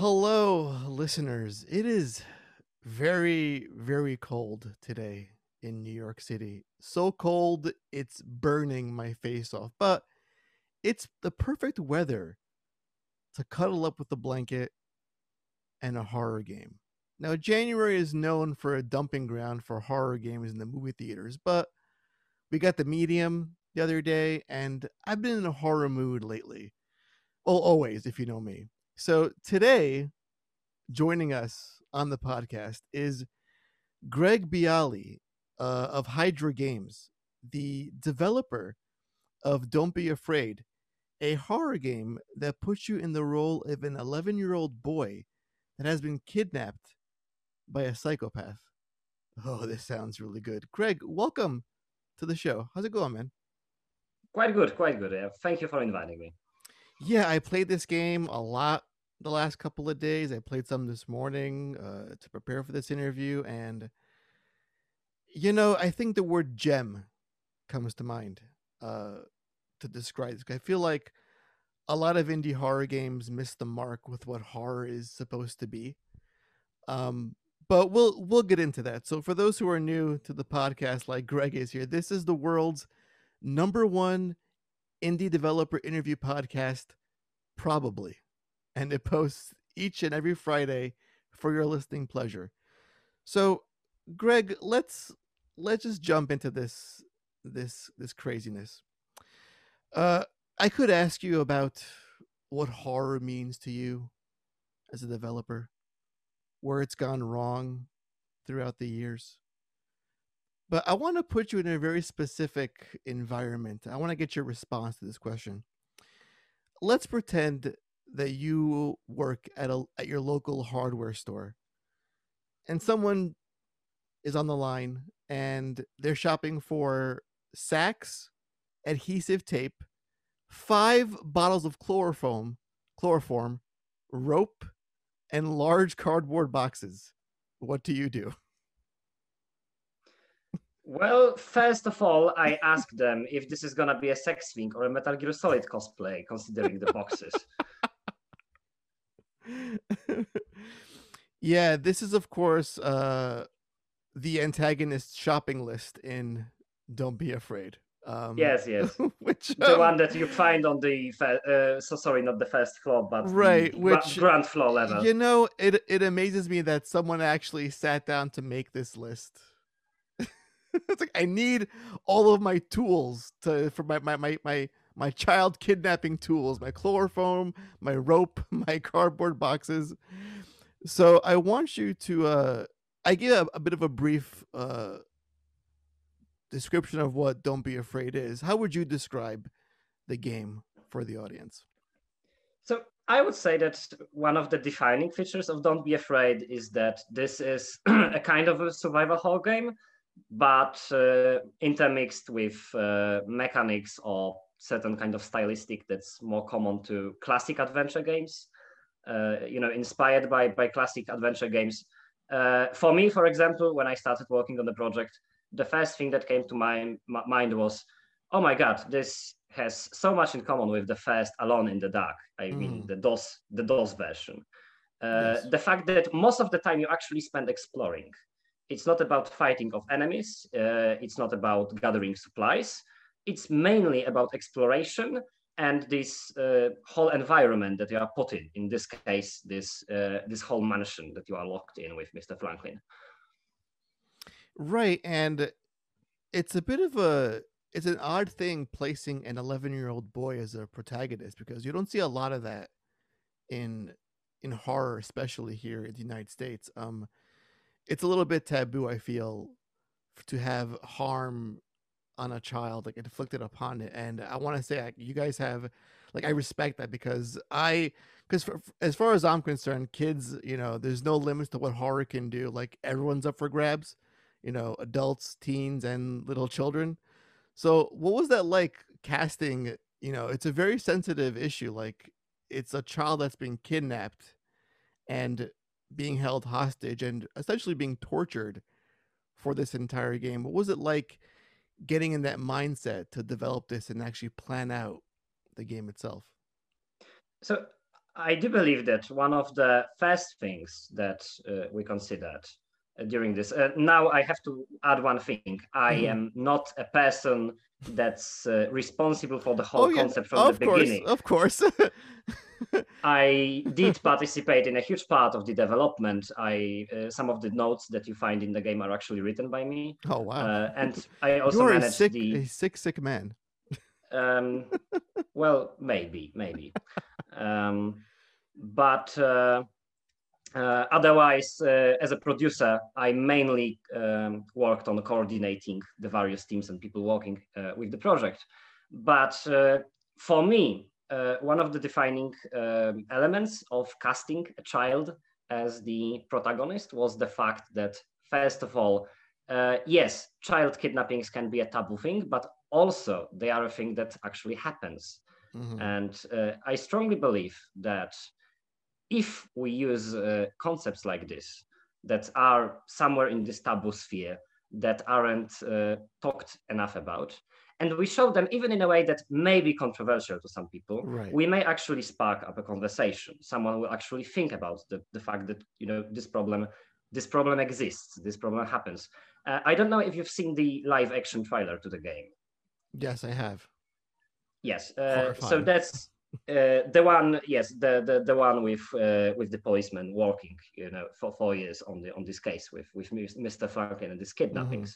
Hello, listeners. It is very, very cold today in New York City. So cold, it's burning my face off. But it's the perfect weather to cuddle up with a blanket and a horror game. Now, January is known for a dumping ground for horror games in the movie theaters, but we got The Medium the other day, and I've been in a horror mood lately. Well, always, if you know me. So today, joining us on the podcast is Greg Bialy of Hydra Games, the developer of Don't Be Afraid, a horror game that puts you in the role of an 11-year-old boy that has been kidnapped by a psychopath. Oh, this sounds really good. Greg, welcome to the show. How's it going, man? Quite good, quite good. Thank you for inviting me. Yeah, I played this game a lot the last couple of days. I played some this morning to prepare for this interview, and I think the word gem comes to mind uh, to describe this. I feel like a lot of indie horror games miss the mark with what horror is supposed to be. Um, but we'll get into that. So for those who are new to the podcast, like Greg is here, this is the world's number one indie developer interview podcast, probably, and it posts each and every Friday for your listening pleasure. So, Greg, let's just jump into this craziness. Uh, I could ask you about what horror means to you as a developer, where it's gone wrong throughout the years. But I want to put you in a very specific environment. I want to get your response to this question. Let's pretend that you work at your local hardware store and someone is on the line and they're shopping for sacks, adhesive tape, 5 bottles of chloroform, rope, and large cardboard boxes. What do you do? Well, first of all, I asked them if this is gonna be a sex thing or a Metal Gear Solid cosplay, considering the boxes. Yeah, this is of course the antagonist shopping list in Don't Be Afraid. Yes, yes. Which The one that you find on the sorry, not the first floor, but the right, which ground floor level. it amazes me that someone actually sat down to make this list. It's like I need all of my tools for my child kidnapping tools, my chloroform, my rope, my cardboard boxes. So I want you to I give a bit of a brief description of what Don't Be Afraid is. How would you describe the game for the audience? So I would say that one of the defining features of Don't Be Afraid is that this is a kind of a survival horror game, but intermixed with mechanics or certain kind of stylistic that's more common to classic adventure games. Inspired by classic adventure games. For me, for example, when I started working on the project, the first thing that came to my mind was, oh my God, this has so much in common with the first Alone in the Dark. I mean, Mm, the DOS version. yes. The fact that most of the time you actually spend exploring. It's not about fighting of enemies. It's not about gathering supplies. It's mainly about exploration and this whole environment that you are put in this case, this whole mansion that you are locked in with Mr. Franklin. Right, and it's a bit of a it's an odd thing placing an 11-year-old boy as a protagonist because you don't see a lot of that in horror, especially here in the United States. It's a little bit taboo, I feel, to have harm on a child like inflicted upon it, and I want to say you guys have like I respect that because as far as I'm concerned, kids, there's no limits to what horror can do. Like everyone's up for grabs, adults, teens, and little children. So what was that like casting? It's a very sensitive issue. Like it's a child that's being kidnapped and being held hostage and essentially being tortured for this entire game. What was it like getting in that mindset to develop this and actually plan out the game itself? So I do believe that one of the first things that we considered during this. Now I have to add one thing. I am not a person that's responsible for the whole Oh yeah, concept from the beginning. of course. I did participate in a huge part of the development. Some of the notes that you find in the game are actually written by me. Oh wow. And I also You're managed a sick man. Well, maybe. But otherwise, as a producer, I mainly worked on coordinating the various teams and people working with the project. But for me, one of the defining elements of casting a child as the protagonist was the fact that, first of all, yes, child kidnappings can be a taboo thing, but also they are a thing that actually happens. And I strongly believe that if we use concepts like this that are somewhere in this taboo sphere that aren't talked enough about, and we show them even in a way that may be controversial to some people, right, we may actually spark up a conversation. Someone will actually think about the fact that, you know, this problem exists, this problem happens. I don't know if you've seen the live action trailer to the game. yes, I have. Yes, so Horrifying. that's the one. Yes, the one with the policeman working, you know, for 4 years on this case with Mr. Franklin and these kidnappings.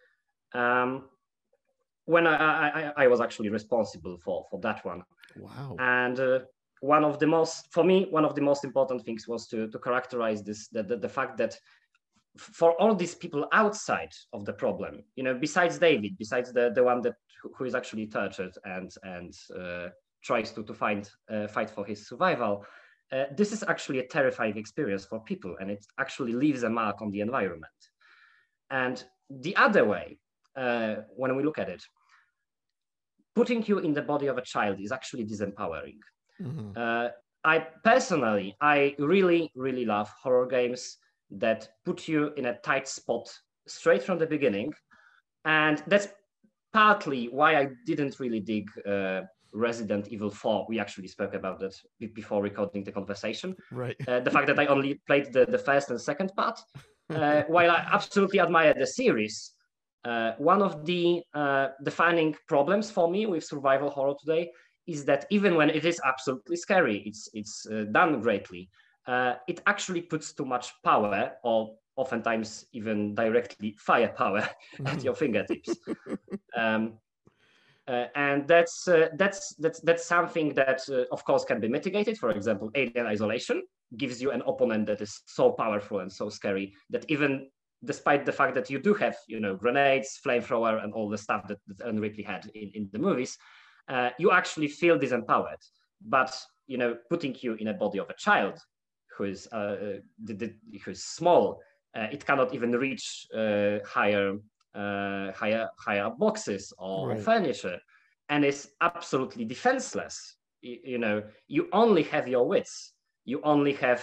When I was actually responsible for that one. Wow. And one of the most important things was to characterize this, the fact that for all these people outside of the problem, you know, besides David, besides the one that who is actually tortured and tries to fight for his survival, this is actually a terrifying experience for people, and it actually leaves a mark on the environment. And the other way, when we look at it, putting you in the body of a child is actually disempowering. I personally, really love horror games that put you in a tight spot straight from the beginning. And that's partly why I didn't really dig Resident Evil 4. We actually spoke about that before recording the conversation. Right. The fact that I only played the first and second part, while I absolutely admire the series, one of the defining problems for me with survival horror today is that even when it is absolutely scary, it's done greatly, it actually puts too much power, or oftentimes even directly firepower, at your fingertips. And that's something that, of course, can be mitigated. For example, Alien Isolation gives you an opponent that is so powerful and so scary that even despite the fact that you do have, you know, grenades, flamethrower, and all the stuff that Ellen Ripley had in the movies, you actually feel disempowered. But, you know, putting you in a body of a child who is small, it cannot even reach higher boxes or furniture, and is absolutely defenseless. You know, you only have your wits. You only have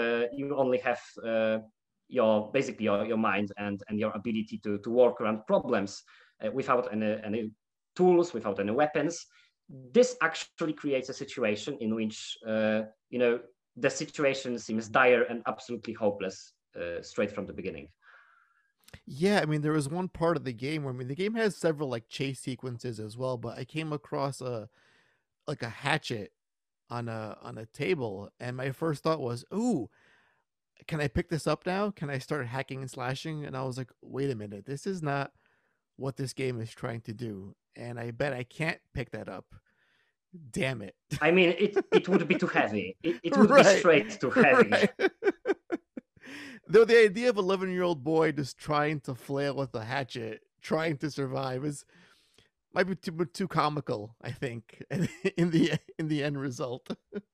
your basically your mind and your ability to work around problems without any tools, without any weapons. This actually creates a situation in which you know, the situation seems dire and absolutely hopeless straight from the beginning. Yeah, I mean, there was one part of the game where, I mean, the game has several like chase sequences as well, but I came across a hatchet on a table, and my first thought was, "Ooh, can I pick this up now? Can I start hacking and slashing?" And I was like, "Wait a minute, this is not what this game is trying to do." And I bet I can't pick that up. Damn it. I mean, it would be too heavy. It would be straight too heavy. Right. Though the idea of 11-year-old boy just trying to flail with a hatchet, trying to survive, might be too comical, I think, in the end result.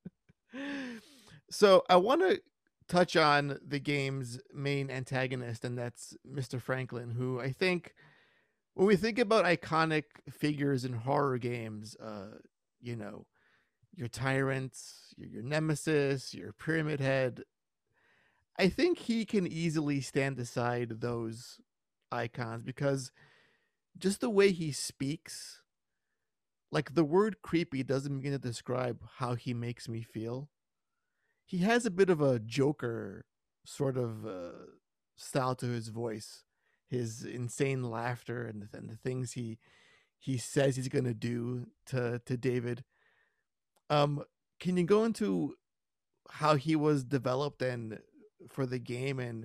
So I want to touch on the game's main antagonist, and that's Mr. Franklin, who I think, when we think about iconic figures in horror games, you know, your tyrants, your nemesis, your pyramid head, I think he can easily stand aside those icons, because just the way he speaks, like the word creepy doesn't begin to describe how he makes me feel. he has a bit of a Joker sort of style to his voice, his insane laughter, and the things he says he's gonna do to David. Um, can you go into how he was developed and for the game, and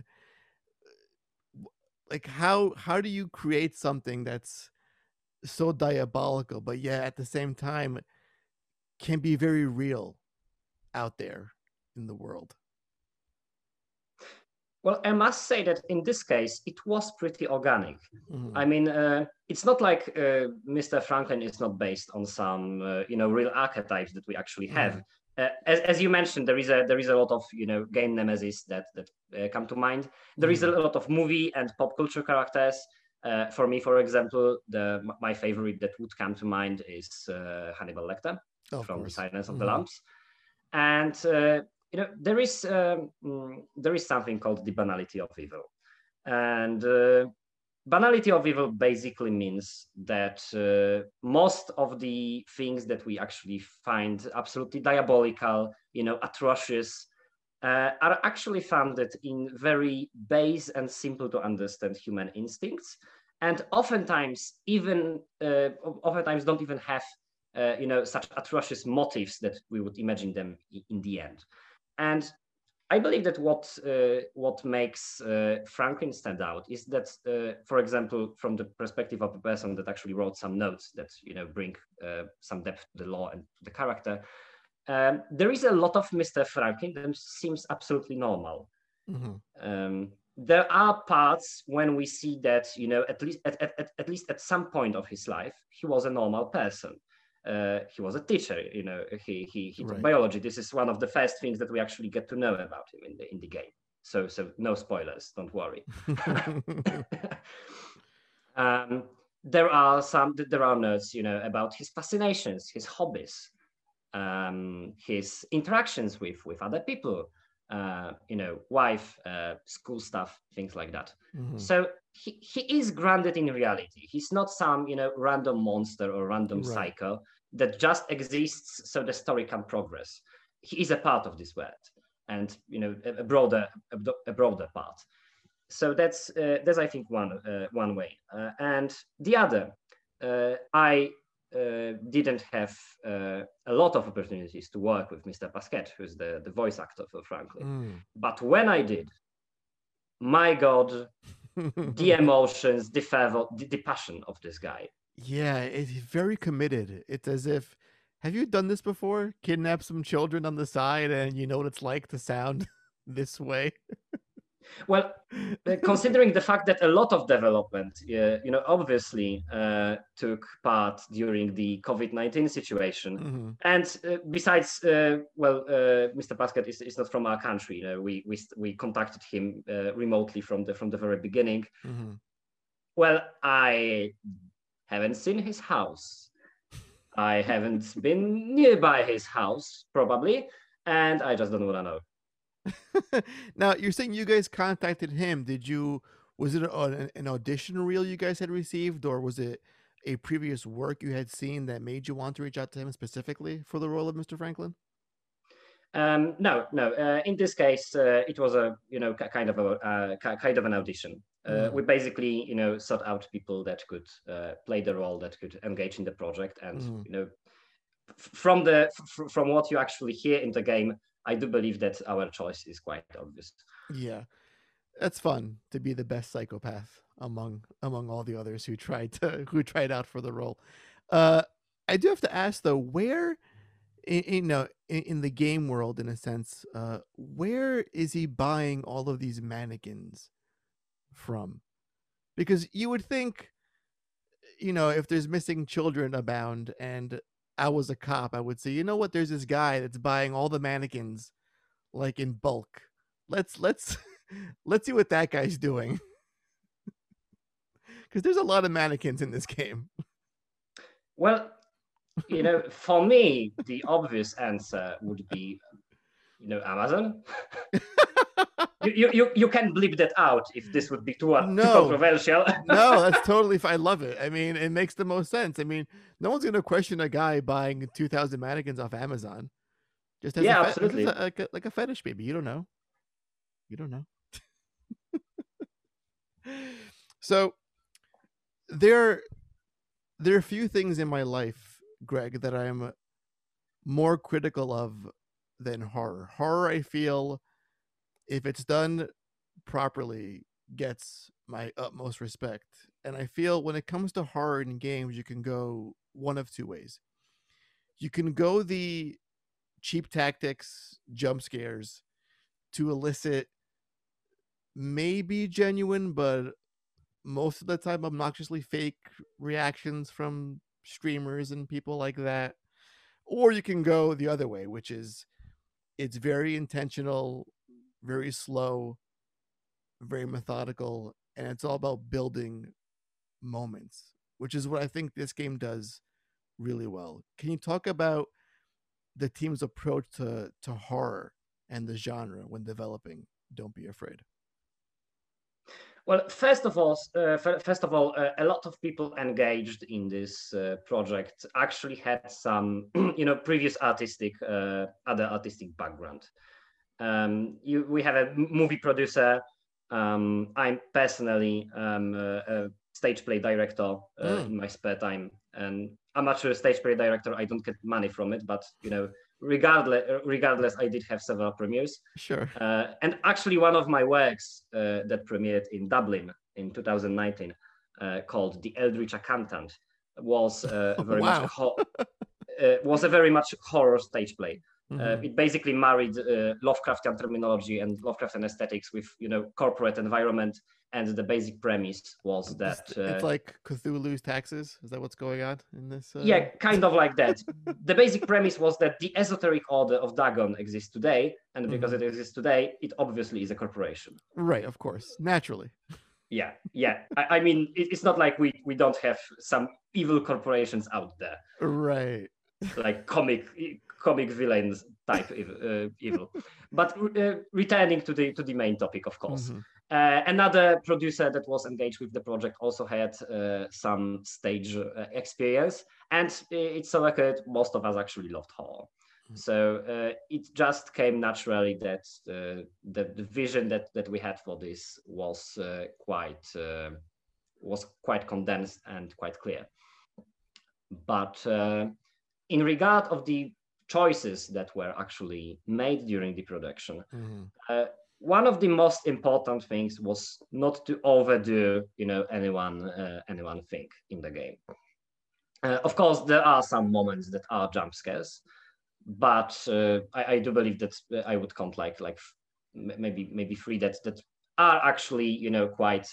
like how do you create something that's so diabolical, but yet at the same time can be very real out there in the world? Well, I must say that in this case, it was pretty organic. Mm-hmm. I mean, it's not like Mr. Franklin is not based on some, real archetypes that we actually have. Mm-hmm. As you mentioned, there is a lot of game nemesis that come to mind. There is a lot of movie and pop culture characters. For me, for example, my favorite that would come to mind is Hannibal Lecter from The Silence of the Lambs, and there is something called the banality of evil, and banality of evil basically means that most of the things that we actually find absolutely diabolical, atrocious, are actually founded in very base and simple to understand human instincts, and oftentimes don't even have such atrocious motives that we would imagine them in the end. And I believe that what makes Franklin stand out is that, for example, from the perspective of a person that actually wrote some notes that bring some depth to the law and the character, there is a lot of Mr. Franklin that seems absolutely normal. There are parts when we see that at least at some point of his life he was a normal person. He was a teacher, he taught biology. This is one of the first things that we actually get to know about him in the game. So no spoilers, don't worry. There are notes, about his fascinations, his hobbies, his interactions with other people, wife, school stuff, things like that. So he is grounded in reality. He's not some random monster or random psycho that just exists so the story can progress. He is a part of this world, and a broader part. So that's I think one way, and the other, I didn't have a lot of opportunities to work with Mr. Pasquet, who's the voice actor for Franklin. But when I did, my God, the emotions, the fervor, the passion of this guy. Yeah, it's very committed. It's as if, have you done this before? Kidnap some children on the side and you know what it's like to sound this way? Well, considering the fact that a lot of development, obviously took part during the COVID-19 situation, and besides, Mr. Pasquet is not from our country. We contacted him remotely from the very beginning. Well, I haven't seen his house. I haven't been nearby his house, probably, and I just don't want to know. Now, you're saying you guys contacted him. Was it an audition reel you guys had received, or was it a previous work you had seen that made you want to reach out to him specifically for the role of Mr. Franklin? No. In this case, it was a kind of an audition. We basically sought out people that could play the role, that could engage in the project, and from what you actually hear in the game, I do believe that our choice is quite obvious. Yeah, that's fun to be the best psychopath among all the others who tried out for the role. I do have to ask though, where in the game world, in a sense, where is he buying all of these mannequins from? Because you would think, if there's missing children abound and I was a cop, I would say, you know what, there's this guy that's buying all the mannequins like in bulk. Let's see what that guy's doing. Because there's a lot of mannequins in this game. Well, for me, the obvious answer would be, Amazon. You can bleep that out if this would be too controversial. No, that's totally fine. I love it. I mean, it makes the most sense. I mean, no one's going to question a guy buying 2,000 mannequins off Amazon. Just as Yeah, just absolutely. like a fetish, maybe. You don't know. You don't know. So there there are a few things in my life, Greg, that I'm more critical of than horror. Horror, I feel, if it's done properly, gets my utmost respect. And I feel when it comes to horror in games, you can go one of two ways. You can go the cheap tactics, jump scares to elicit maybe genuine, but most of the time obnoxiously fake reactions from streamers and people like that. Or you can go the other way, which is it's very intentional, very slow, very methodical, and it's all about building moments, which is what I think this game does really well. Can you talk about the team's approach to horror and the genre when developing Don't Be Afraid? Well, first of all, a lot of people engaged in this project actually had some, previous other artistic background. We have a movie producer. I'm personally a stage play director in my spare time, and amateur stage play director. I don't get money from it, but regardless, I did have several premieres. Sure. And actually, one of my works that premiered in Dublin in 2019, called "The Eldritch Accountant," was Wow. was a very much horror stage play. Mhm. It basically married Lovecraftian terminology and Lovecraftian aesthetics with corporate environment, and the basic premise was that It's like Cthulhu's taxes. Is that what's going on in this? yeah, kind of like that. The basic premise was that the esoteric order of Dagon exists today, and because it exists today, it obviously is a corporation. Right, of course, naturally. Yeah, yeah. I mean, it's not like we don't have some evil corporations out there, Right. like comic villains type evil. But returning to the main topic, of course. Mhm. Another producer that was engaged with the project also had some stage experience, and it's a record most of us actually loved horror. So it just came naturally that the vision that we had for this was quite condensed and quite clear. But in regard of the choices that were actually made during the production, one of the most important things was not to overdo, anyone think in the game. Of course, there are some moments that are jump scares, but I do believe that I would count like maybe three that are actually quite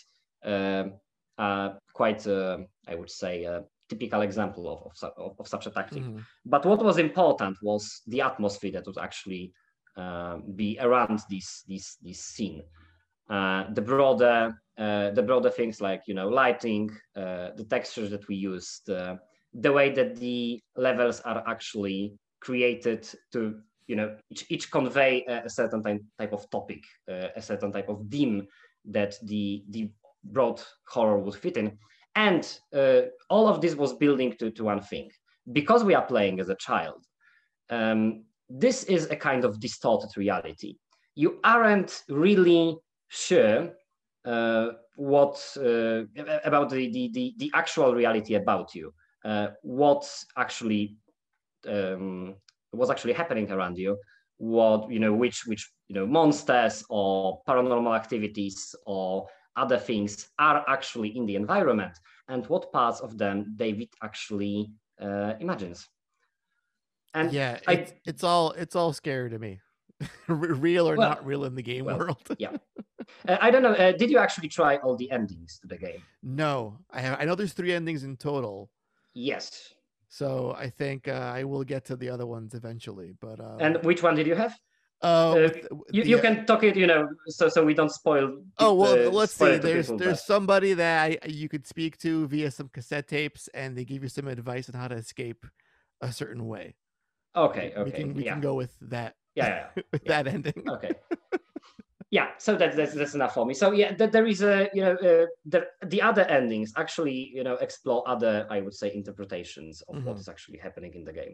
I would say typical example of such a tactic. But what was important was the atmosphere that would actually be around this scene. The broader things like lighting, the textures that we used, the way that the levels are actually created to each convey a certain type of topic, a certain type of theme that the broad horror would fit in. And all of this was building to one thing. Because we are playing as a child, this is a kind of distorted reality. You aren't really sure what about the actual reality about you, what actually was actually happening around you, what which monsters or paranormal activities or other things are actually in the environment, and what parts of them David actually imagines. And yeah, it's all scary to me, real or not real in the game world. Yeah. I don't know. Did you actually try all the endings to the game? No, I know there's 3 endings in total. Yes. So I think I will get to the other ones eventually. But and which one did you have? You can talk it, so we don't spoil. Let's see. There's somebody that you could speak to via some cassette tapes, and they give you some advice on how to escape a certain way. Okay. We can go with that. Yeah. That ending. Okay. Yeah. So that's enough for me. So yeah, there is the other endings actually explore other, I would say, interpretations of what is actually happening in the game.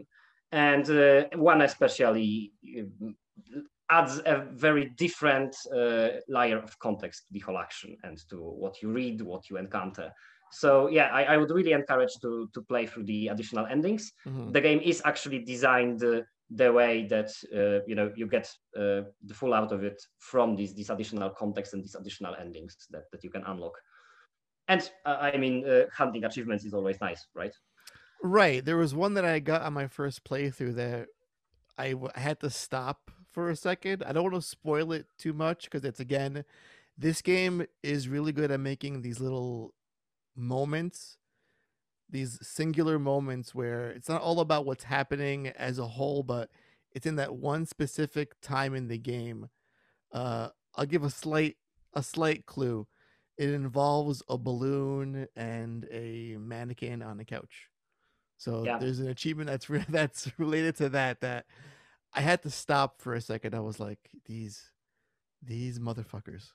and one especially adds a very different layer of context to the whole action and to what you read, what you encounter. So yeah, I would really encourage to play through the additional endings. Mm-hmm. The game is actually designed the way that you get the full out of it from these additional context and these additional endings that you can unlock. And I mean, hunting achievements is always nice, right? Right. There was one that I got on my first playthrough that I had to stop for a second. I don't want to spoil it too much because it's, again, this game is really good at making these little moments, these singular moments where it's not all about what's happening as a whole, but it's in that one specific time in the game. I'll give a slight clue. It involves a balloon and a mannequin on a couch. So Yeah. there's an achievement that's related to that I had to stop for a second. I was like, these motherfuckers.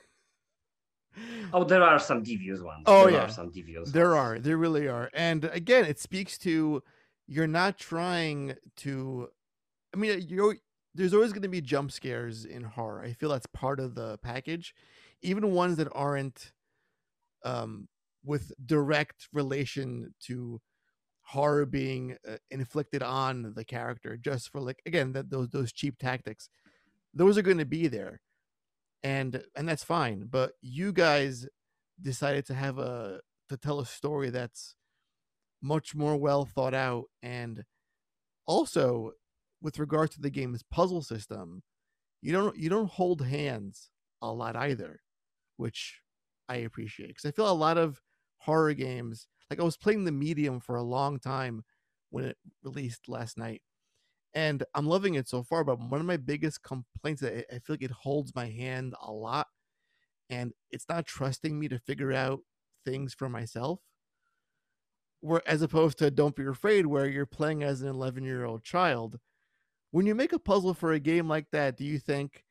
Oh, there are some devious ones. Oh There are yeah, some devious there ones. are. There really are. And again, it speaks to, you're not trying to. I mean, there's always going to be jump scares in horror. I feel that's part of the package, even ones that aren't um, with direct relation to horror being inflicted on the character, just for, like, again, those cheap tactics. Those are going to be there, and that's fine. But you guys decided to tell a story that's much more well thought out, and also, with regard to the game's puzzle system, you don't hold hands a lot either, which I appreciate, because I feel a lot of horror games, like I was playing The Medium for a long time when it released last night, and I'm loving it so far. But one of my biggest complaints, that I feel like it holds my hand a lot, and it's not trusting me to figure out things for myself. Where, as opposed to Don't Be Afraid, where you're playing as an 11-year-old child. When you make a puzzle for a game like that, do you think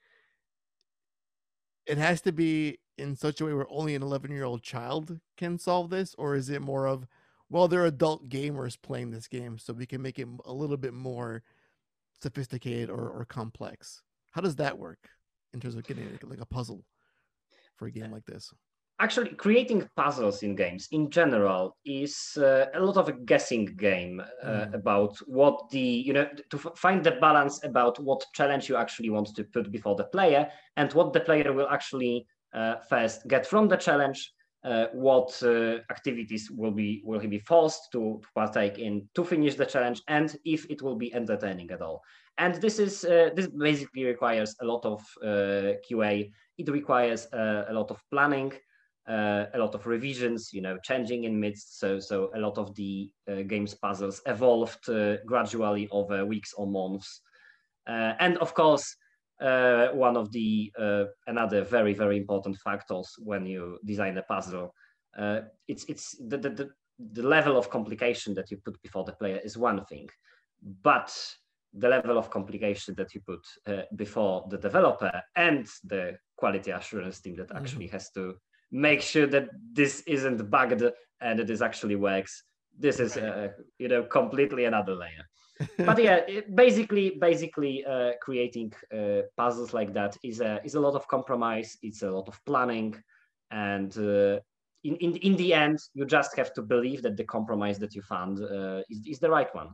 it has to be in such a way where only an 11-year-old child can solve this? Or is it more of, well, they're adult gamers playing this game, so we can make it a little bit more sophisticated or complex? How does that work in terms of getting like a puzzle for a game like this? Actually, creating puzzles in games in general is a lot of a guessing game Mm. about what to find the balance about what challenge you actually want to put before the player and what the player will actually first get from the challenge, what activities will he be forced to partake in to finish the challenge, and if it will be entertaining at all. And this basically requires a lot of QA. It requires a lot of planning, a lot of revisions, changing in midst. So a lot of the game's puzzles evolved gradually over weeks or months. And of course, one of the another very, very important factors when you design a puzzle, it's the level of complication that you put before the player is one thing, but the level of complication that you put before the developer and the quality assurance team that actually has to make sure that this isn't bugged and it actually works. This is, completely another layer. But yeah, basically, creating puzzles like that is a lot of compromise. It's a lot of planning, and in the end, you just have to believe that the compromise that you found is the right one.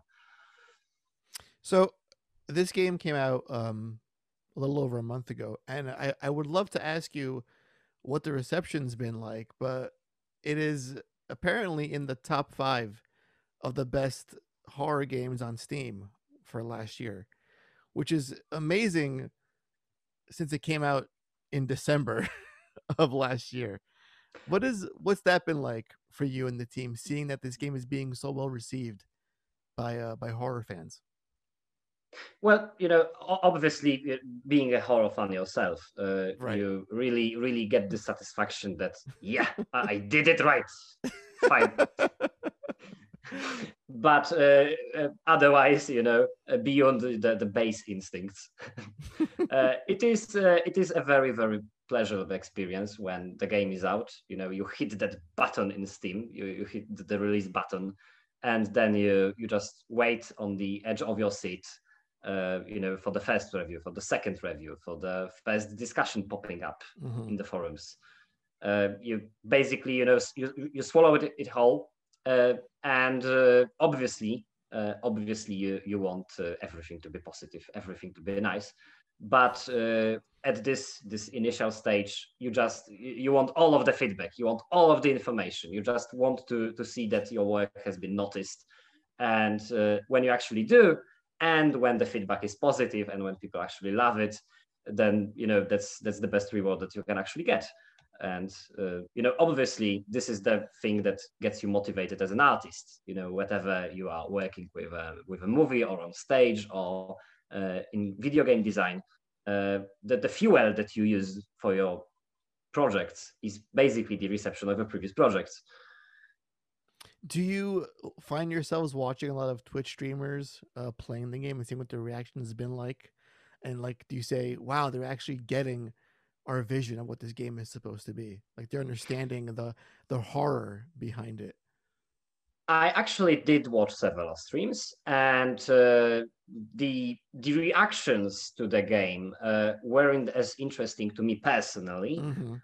So this game came out a little over a month ago, and I would love to ask you what the reception's been like, but it is apparently in the top 5 of the best horror games on Steam for last year, which is amazing since it came out in December of last year. What's that been like for you and the team, seeing that this game is being so well received by horror fans? Well, obviously, being a horror fan yourself, Right. you really, really get the satisfaction that, yeah, I did it right. Fine. But otherwise, beyond the base instincts, it is a very, very pleasurable experience when the game is out. You hit that button in Steam, you hit the release button, and then you just wait on the edge of your seat, for the first review, for the second review, for the first discussion popping up in the forums. You basically, you swallow it whole, and obviously you want everything to be positive, everything to be nice, but at this initial stage, you want all of the feedback, you want all of the information, you just want to see that your work has been noticed. And when you actually do, and when the feedback is positive, and when people actually love it, then that's the best reward that you can actually get. And obviously this is the thing that gets you motivated as an artist, whatever you are working with a movie, or on stage, or in video game design, the fuel that you use for your projects is basically the reception of your previous projects. Do you find yourselves watching a lot of Twitch streamers playing the game and seeing what their reaction has been like? And do you say, wow, they're actually getting our vision of what this game is supposed to be? Like, they're understanding the horror behind it. I actually did watch several streams, and the reactions to the game weren't as interesting to me personally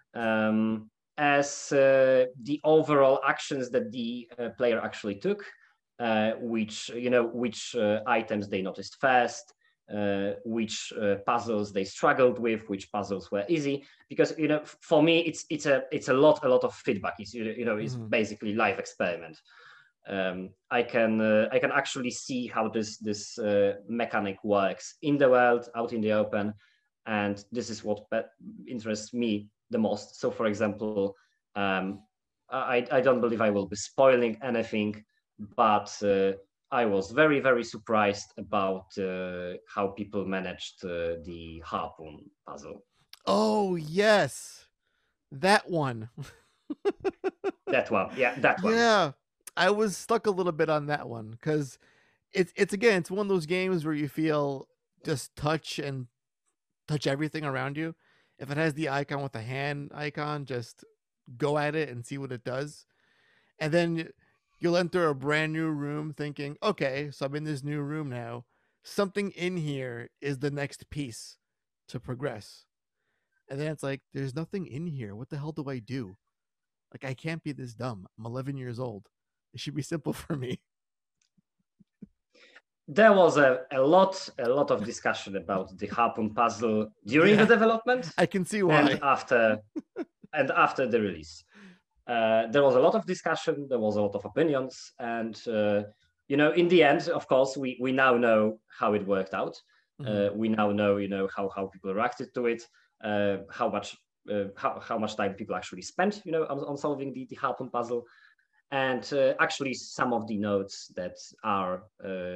as the overall actions that the player actually took, which items they noticed first, which puzzles they struggled with, which puzzles were easy. Because for me, it's a lot of feedback. It's basically live experiment. I can actually see how this mechanic works in the world, out in the open, and this is what interests me the most. So, for example, I don't believe I will be spoiling anything, but I was very, very surprised about how people managed the harpoon puzzle. Oh yes, that one. That one, yeah, that one. Yeah, I was stuck a little bit on that one because it's one of those games where you feel just touch everything around you. If it has the icon with the hand icon, just go at it and see what it does. And then you'll enter a brand new room thinking, okay, so I'm in this new room now. Something in here is the next piece to progress. And then it's like, there's nothing in here. What the hell do I do? Like, I can't be this dumb. I'm 11 years old. It should be simple for me. There was a lot of discussion about the harpoon puzzle during the development. I can see why. And after the release. There was a lot of discussion, there was a lot of opinions, and in the end, of course, we now know how it worked out. We now know how people reacted to it, how much time people actually spent on solving the harpoon puzzle. And actually some of the notes that are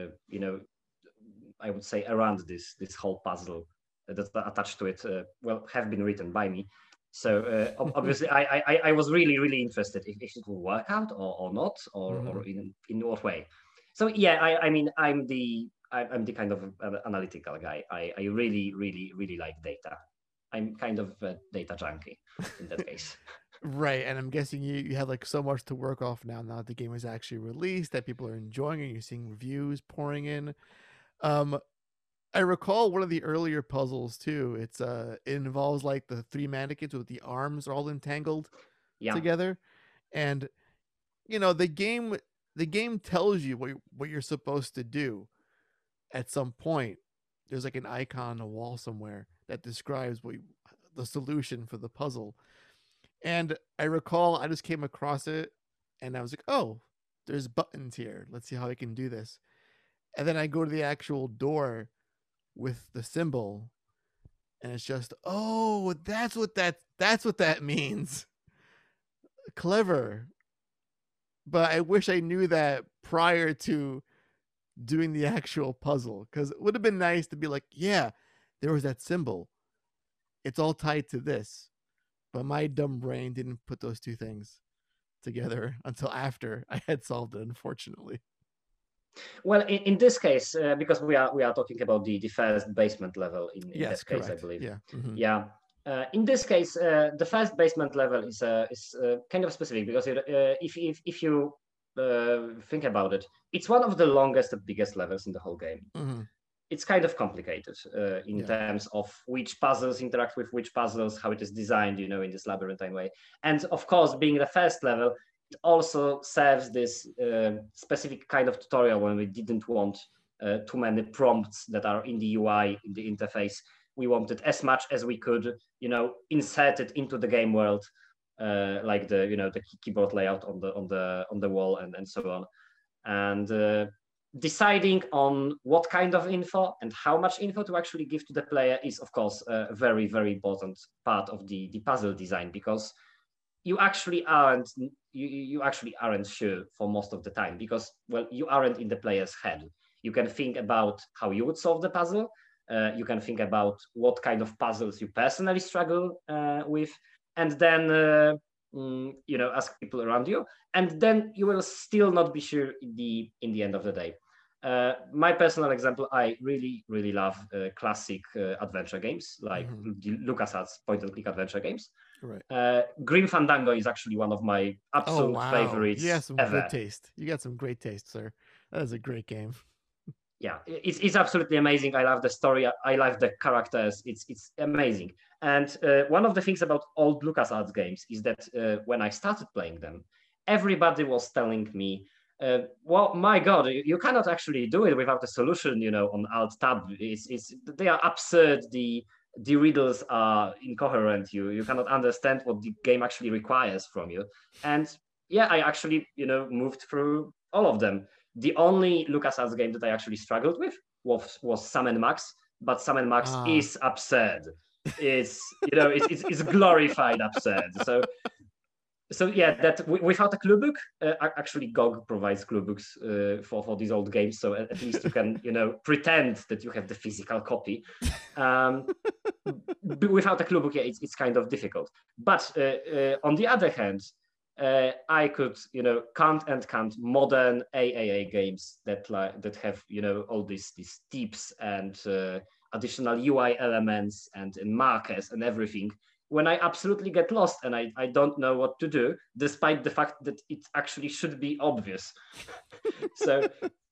I would say around this whole puzzle that are attached to it have been written by me. So obviously, I was really, really interested if it will work out or not, or in what way. So yeah, I'm the kind of analytical guy. I really, really, really like data. I'm kind of a data junkie in that case. Right, and I'm guessing you have so much to work off now that the game is actually released, that people are enjoying it. You're seeing reviews pouring in. I recall one of the earlier puzzles too. It involves the three mannequins with the arms are all entangled together, and the game tells you what you're supposed to do. At some point, there's an icon on a wall somewhere that describes the solution for the puzzle. And I recall I just came across it, and I was like, "Oh, there's buttons here. Let's see how I can do this." And then I go to the actual door with the symbol, and it's just, oh, that's what that means. Clever. But I wish I knew that prior to doing the actual puzzle, because it would have been nice to be like, yeah, there was that symbol. It's all tied to this. But my dumb brain didn't put those two things together until after I had solved it, unfortunately. Well, in this case, because we are talking about the first basement level in yes, that case, correct. I believe. Yeah. Mm-hmm. Yeah. In this case, the first basement level is kind of specific because if you think about it, it's one of the longest and biggest levels in the whole game. Mm-hmm. It's kind of complicated in Yeah. terms of which puzzles interact with which puzzles, how it is designed, in this labyrinthine way. And of course, being the first level, it also serves this specific kind of tutorial when we didn't want too many prompts that are in the UI, in the interface. We wanted as much as we could, insert it into the game world, like the keyboard layout on the wall and so on. And deciding on what kind of info and how much info to actually give to the player is, of course, a very, very important part of the puzzle design, because you actually aren't sure for most of the time, because, well, you aren't in the player's head. You can think about how you would solve the puzzle. You can think about what kind of puzzles you personally struggle with, and then ask people around you, and then you will still not be sure in the end of the day. My personal example, I really, really love classic adventure games like the LucasArts point-and-click adventure games. Right. Grim Fandango is actually one of my Oh absolute wow. favorites You got some ever. good taste. You got some great taste, sir. That is a great game. Yeah, it's absolutely amazing. I love the story. I love the characters. It's amazing. And one of the things about old LucasArts games is that when I started playing them, everybody was telling me, well, my God, you cannot actually do it without a solution, on Alt Tab. They are absurd. The riddles are incoherent. You cannot understand what the game actually requires from you. And yeah, I actually, moved through all of them. The only LucasArts game that I actually struggled with was Sam & Max, but Sam & Max is absurd. It's it's glorified absurd. So yeah, that without a clue book, actually GOG provides clue books for these old games, so at least you can pretend that you have the physical copy. Without a clue book, yeah, it's kind of difficult. But on the other hand, I could, count modern AAA games that have, all these tips and additional UI elements and markers and everything. When I absolutely get lost and I don't know what to do, despite the fact that it actually should be obvious. So,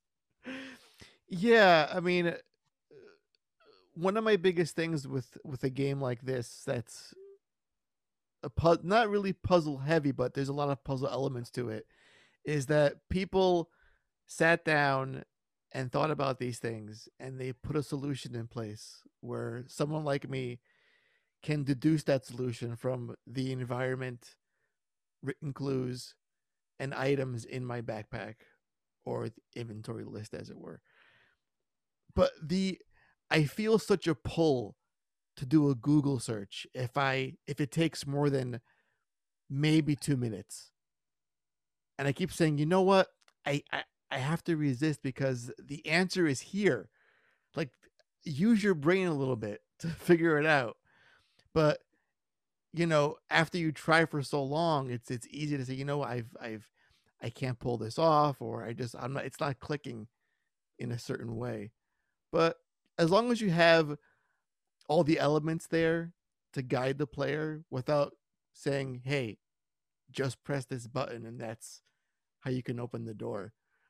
yeah, I mean, one of my biggest things with a game like this that's not really puzzle heavy, but there's a lot of puzzle elements to it, is that people sat down and thought about these things and they put a solution in place where someone like me can deduce that solution from the environment, written clues, and items in my backpack or the inventory list, as it were. But I feel such a pull to do a Google search if it takes more than maybe 2 minutes. And I keep saying, you know what? I have to resist because the answer is here. Like, use your brain a little bit to figure it out. But after you try for so long, it's easy to say, I can't pull this off, or it's not clicking in a certain way. But as long as you have all the elements there to guide the player without saying, hey, just press this button and that's how you can open the door,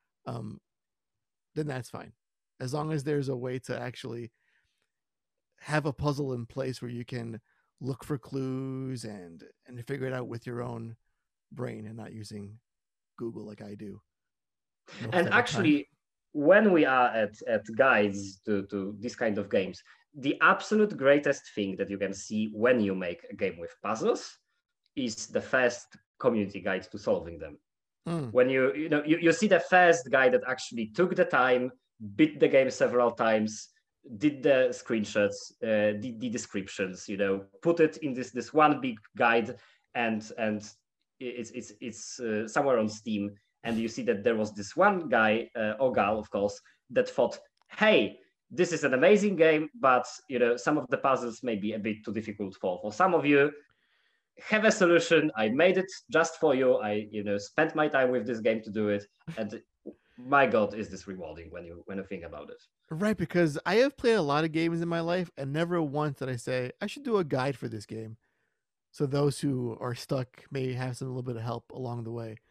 then that's fine. As long as there's a way to actually have a puzzle in place where you can look for clues and figure it out with your own brain and not using Google like I do. And actually, when we are at guides to this kind of games, the absolute greatest thing that you can see when you make a game with puzzles is the first community guide to solving them. When you see the first guy that actually took the time, beat the game several times, did the screenshots, did the descriptions, put it in this one big guide, and it's somewhere on Steam, and you see that there was this one guy or gal, of course, that thought, hey, this is an amazing game, but some of the puzzles may be a bit too difficult for some of you. Have a solution. I made it just for you. I spent my time with this game to do it, and my God, is this rewarding when you think about it. Right, because I have played a lot of games in my life, and never once did I say I should do a guide for this game, so those who are stuck may have some little bit of help along the way.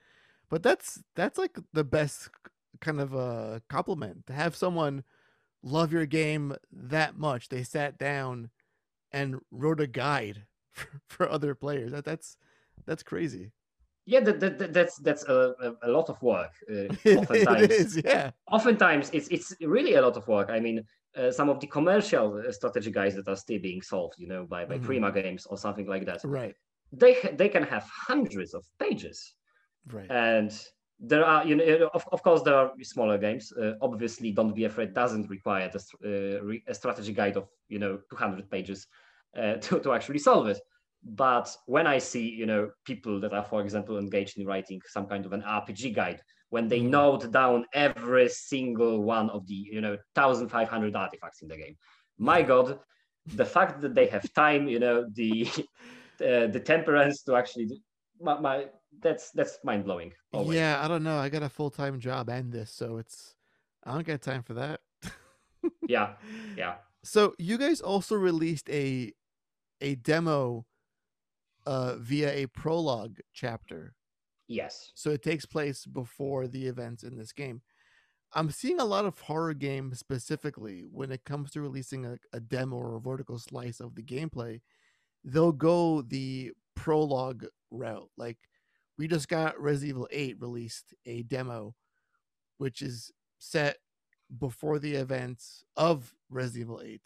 But that's like the best kind of a compliment to have someone love your game that much. They sat down and wrote a guide for other players. That's crazy. Yeah, that's a lot of work. It is, yeah. Oftentimes it's really a lot of work. I mean, some of the commercial strategy guides that are still being solved, by Prima Games or something like that, Right, they can have hundreds of pages. right. And there are, of course, there are smaller games. Obviously, Don't Be Afraid doesn't require a strategy guide of 200 pages to actually solve it. But when I see people that are, for example, engaged in writing some kind of an RPG guide, when they note down every single one of the 1,500 artifacts in the game, my God, the fact that they have time, the temperance to actually that's mind blowing. Yeah, I don't know. I got a full-time job and this, so I don't get time for that. Yeah. So you guys also released a demo via a prologue chapter. Yes. So it takes place before the events in this game. I'm seeing a lot of horror games specifically when it comes to releasing a demo or a vertical slice of the gameplay. They'll go the prologue route. Like we just got Resident Evil 8 released a demo, which is set before the events of Resident Evil 8.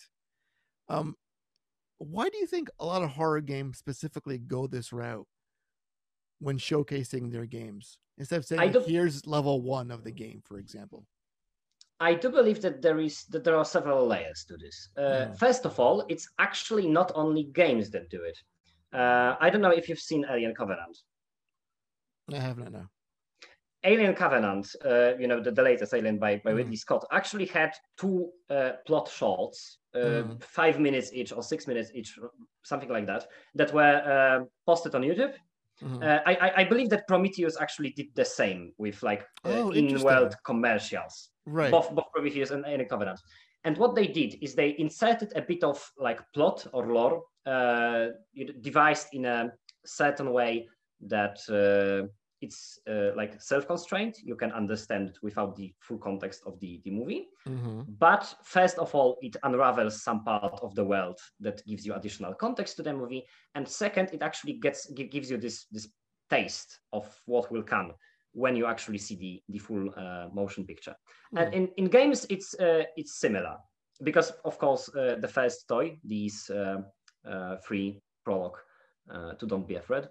Why do you think a lot of horror games specifically go this route when showcasing their games instead of saying here's level 1 of the game, for example? I do believe that there are several layers to this. First of all, it's actually not only games that do it. I don't know if you've seen Alien Covenant. I haven't, no. Alien Covenant, the latest Alien by Ridley Scott, actually had two plot shorts, 5 minutes each or 6 minutes each, something like that were posted on YouTube. I believe that Prometheus actually did the same with in-world commercials, right? Both Prometheus and Alien Covenant. And what they did is they inserted a bit of plot or lore, devised in a certain way that it's self-constrained. You can understand it without the full context of the movie. But first of all, it unravels some part of the world that gives you additional context to the movie. And second, it actually gives you this taste of what will come when you actually see the full motion picture. And in games, it's similar. Because, of course, the first toy, these free prologue to Don't Be Afraid,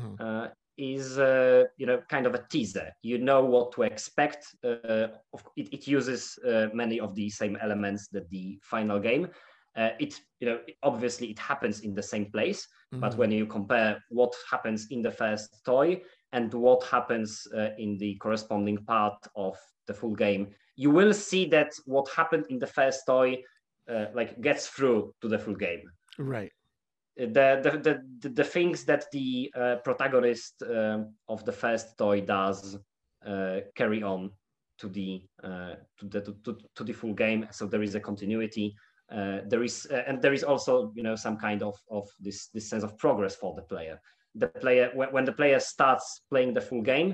is kind of a teaser. You know what to expect. It uses many of the same elements that the final game. Obviously it happens in the same place, but when you compare what happens in the first toy and what happens in the corresponding part of the full game, you will see that what happened in the first toy gets through to the full game. Right. The things that the protagonist of the first toy does carry on to the full game. So there is a continuity. There is also some kind of this sense of progress for the player. When the player starts playing the full game,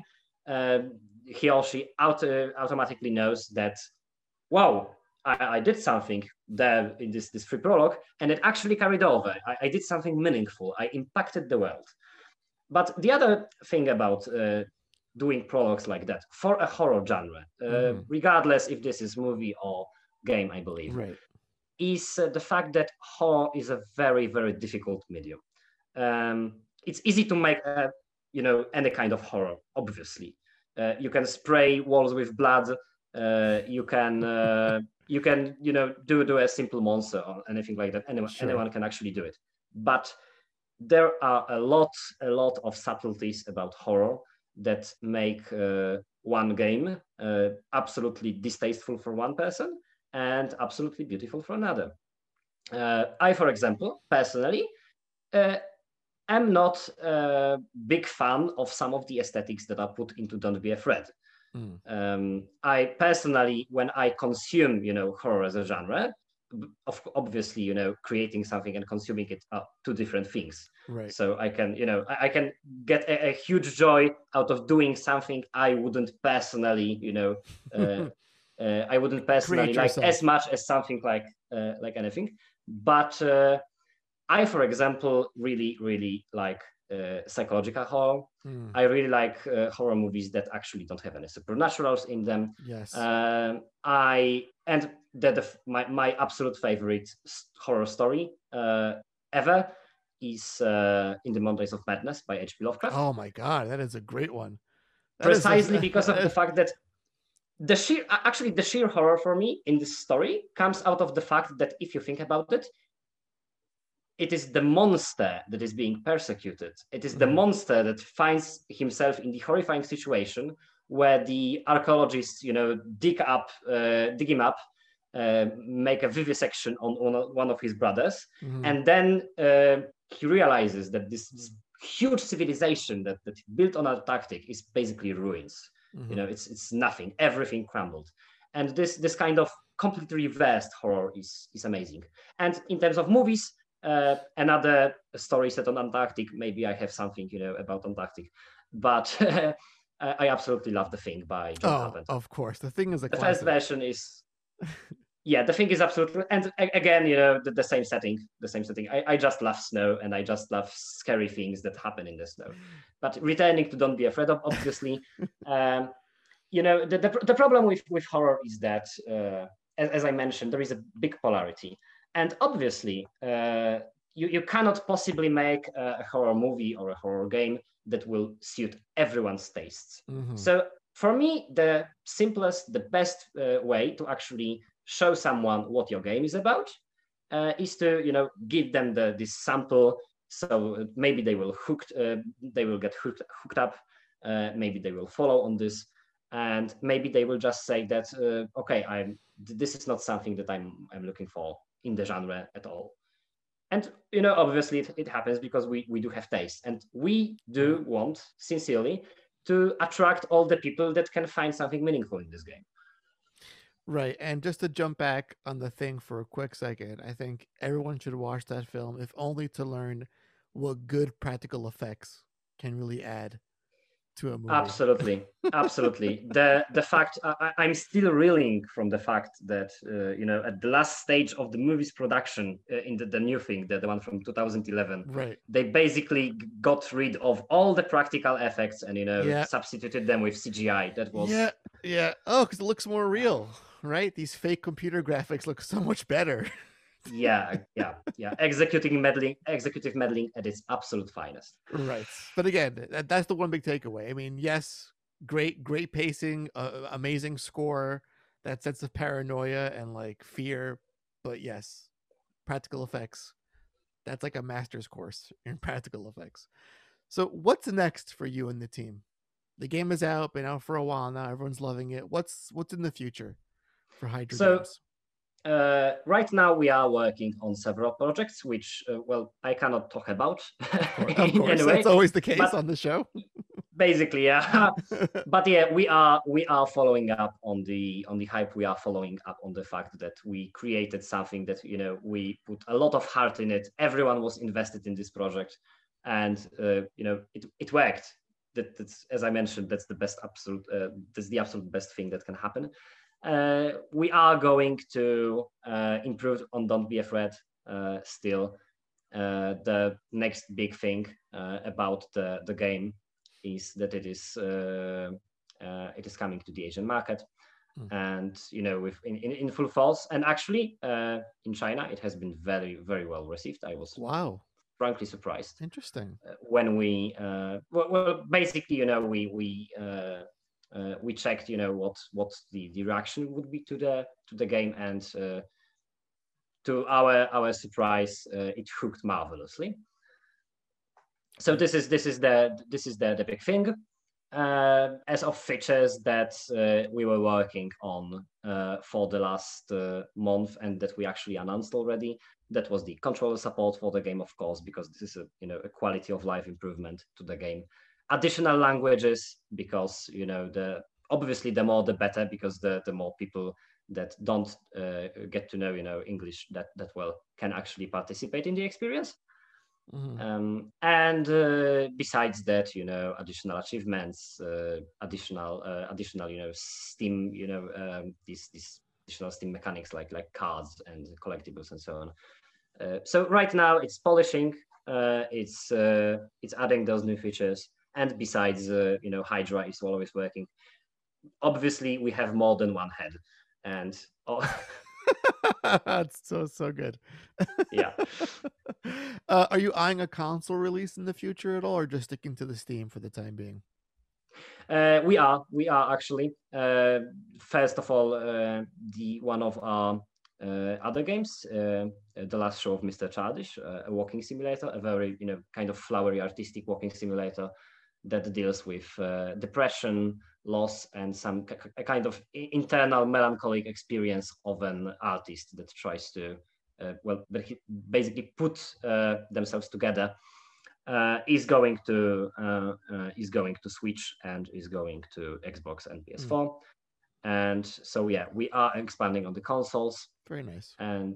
he or she automatically knows that, wow, I did something there in this free prologue, and it actually carried over. I did something meaningful. I impacted the world. But the other thing about doing prologues like that for a horror genre, regardless if this is movie or game, I believe, right, is the fact that horror is a very, very difficult medium. It's easy to make any kind of horror, obviously. You can spray walls with blood. You can do a simple monster or anything like that. Anyone can actually do it. But there are a lot of subtleties about horror that make one game absolutely distasteful for one person and absolutely beautiful for another. I, for example, personally, am not a big fan of some of the aesthetics that are put into Don't Be Afraid. I personally, when I consume, horror as a genre, obviously, creating something and consuming it are two different things. Right. So I can, I can get a huge joy out of doing something I wouldn't personally, I wouldn't personally Create like yourself. as much as something like anything. But I, for example, really, really like psychological horror. I really like horror movies that actually don't have any supernaturals in them. Yes. My absolute favorite horror story ever is In the Mondays of Madness by H.P. Lovecraft. Oh my God, that is a great one. Precisely because of the fact that the sheer horror for me in this story comes out of the fact that if you think about it, it is the monster that is being persecuted. It is the monster that finds himself in the horrifying situation where the archaeologists, dig him up, make a vivisection on one of his brothers, and then he realizes that this huge civilization that built on Antarctic is basically ruins. It's nothing. Everything crumbled, and this kind of completely reversed horror is amazing. And in terms of movies, another story set on Antarctic. Maybe I have something, about Antarctic, but I absolutely love The Thing by John Carpenter. Of course, The Thing is the first version is, The Thing is absolutely, and again, the same setting. I just love snow, and I just love scary things that happen in the snow. But returning to Don't Be Afraid of, obviously, the problem with horror is that, as I mentioned, there is a big polarity. And obviously, you cannot possibly make a horror movie or a horror game that will suit everyone's tastes. So for me, the simplest, the best way to actually show someone what your game is about is to, give them this sample. So maybe they will get hooked up. Maybe they will follow on this, and maybe they will just say that, okay, this is not something that I'm looking for in the genre at all. And obviously it happens because we do have taste, and we do want sincerely to attract all the people that can find something meaningful in this game. Right. And just to jump back on The Thing for a quick second, I think everyone should watch that film, if only to learn what good practical effects can really add to a movie. Absolutely. The fact I'm still reeling from the fact that at the last stage of the movie's production, in the new Thing, the one from 2011, right, they basically got rid of all the practical effects and substituted them with CGI. That was oh, because it looks more real, right? These fake computer graphics look so much better. yeah executive meddling at its absolute finest. Right. But again, that's the one big takeaway. I mean, yes, great pacing, amazing score, that sense of paranoia and like fear, but yes, practical effects, that's like a master's course in practical effects. So what's next for you and the team? The game is out, been out for a while now, everyone's loving it. What's in the future for Hydra Games? Right now we are working on several projects, which, I cannot talk about. Of course, that's always the case on the show. Basically, yeah. But yeah, we are following up on the hype. We are following up on the fact that we created something that we put a lot of heart in it. Everyone was invested in this project, and it worked. That's, as I mentioned, that's the absolute best thing that can happen. We are going to improve on Don't Be Afraid still. The next big thing about the game is that it is coming to the Asian market, and with in full force. And actually, in China, it has been very, very well received. I was frankly surprised. Interesting. When we basically we checked what the reaction would be to the game, and to our surprise, it hooked marvelously. So this is the big thing. As of features that we were working on for the last month, and that we actually announced already, that was the controller support for the game, of course, because this is a quality of life improvement to the game. Additional languages, because obviously the more the better, because the more people that don't get to know English that well can actually participate in the experience. And besides that, additional achievements, additional Steam, these additional Steam mechanics like cards and collectibles and so on. So right now it's polishing, it's adding those new features, and besides, Hydra is always working. Obviously, we have more than one head, and That's so good. Yeah. Are you eyeing a console release in the future at all, or just sticking to the Steam for the time being? We are actually. First of all, the one of our other games, The Last Show of Mr. Childish, a walking simulator, a very kind of flowery, artistic walking simulator that deals with depression, loss, and some a kind of internal melancholic experience of an artist that tries to basically put themselves together. Is going to Switch, and is going to Xbox and PS4. And so yeah, we are expanding on the consoles. Very nice. And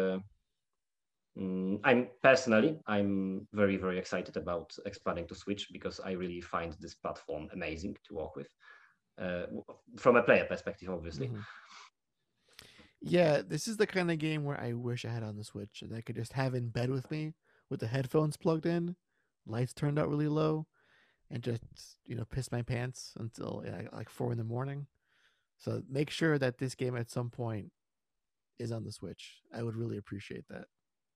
I'm very, very excited about expanding to Switch, because I really find this platform amazing to work with, from a player perspective, obviously. Yeah, this is the kind of game where I wish I had on the Switch, and I could just have in bed with me with the headphones plugged in, lights turned out really low, and just piss my pants until like 4 a.m. So make sure that this game at some point is on the Switch. I would really appreciate that.